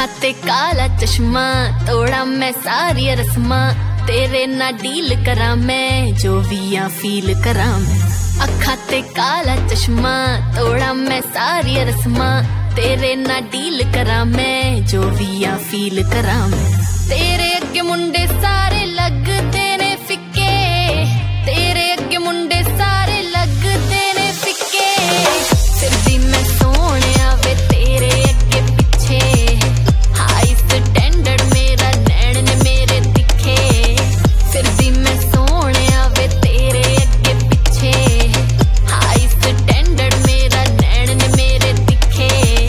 अखा ते काला चश्मा तोड़ा मैं सारी रस्मा तेरे ना डील करा मैं जो विया फील करा मैं। अखा ते काला चश्मा तोड़ा मैं सारी रस्मा तेरे ना डील करा मैं जो विया फील करा मैं। तेरे अगे मुंडे सारे लगदे ने फिक्के तेरे अगे मुंडे सारे लगदे ने फिक्के फिर भी मैं सोहणिया वे तेरे अगे पिछे हाई स्टैंडर्ड मेरा नैन ने मेरे दिखे फिर भी मैं सोहणिया वे तेरे अगे पिछे हाई स्टैंडर्ड मेरा नैन ने मेरे दिखे।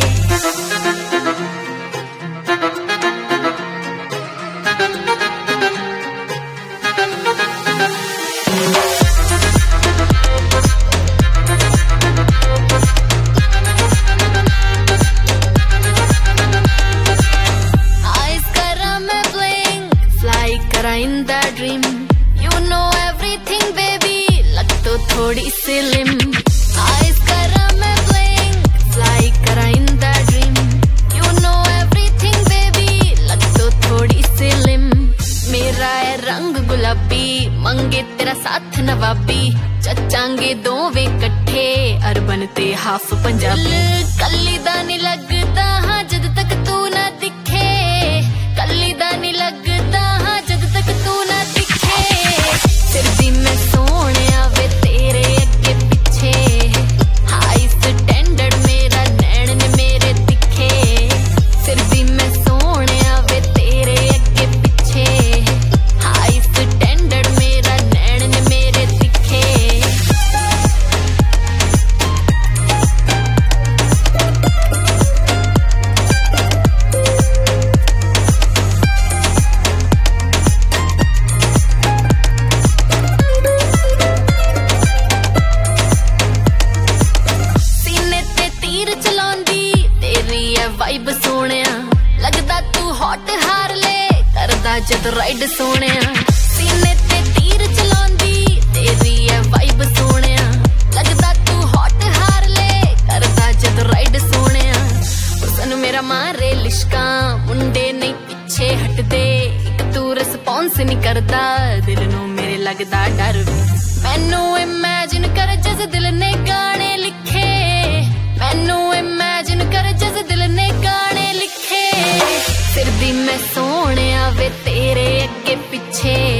In that dream, you know everything, baby. लग तो थोड़ी slim. Eyes करा मैं blink, fly करा in that dream. You know everything, baby. लग तो थोड़ी slim. मेरा है रंग गुलाबी, मंगे तेरा साथ नवाबी. चचांगे दोवे कट्ठे, अर्बन ते हाफ पंजाबी. कल्ली दा नहीं लगता हाँ जद तक तू ना दिखे. कल्ली दा नहीं लगता हाँ जद तक तू ना दिखे. फिर भी मैं सोहणिया वे तेरे अगे पिछे हाई स्टैंडर्ड मेरा नैन ने मेरे दिखे. फिर भी मैं सोहणिया वे तेरे अगे पिछे हाई स्टैंडर्ड मेरा नैन ने मेरे दिखे. वाइब सोहणिया लगदा तू हॉट हार ले करदा जद राइड सोहणिया. सीने ते तीर चलाउंदी तेरी है वाइब सोहणिया लगदा तू हॉट हार ले करदा जद राइड सोहणिया. हुसन मेरा मारे लिशका मुंडे नहीं पीछे हटदे एक तू रिस्पॉन्स नहीं करदा दिल नू मेरे लगदा डर. मैनू इमेजिन कर जिस दिल ने गाने लिखे मैनू इमेजिन कर जिस दिल ने गाने लिखे. फिर भी मैं सोहणिया वे तेरे अगे पिछे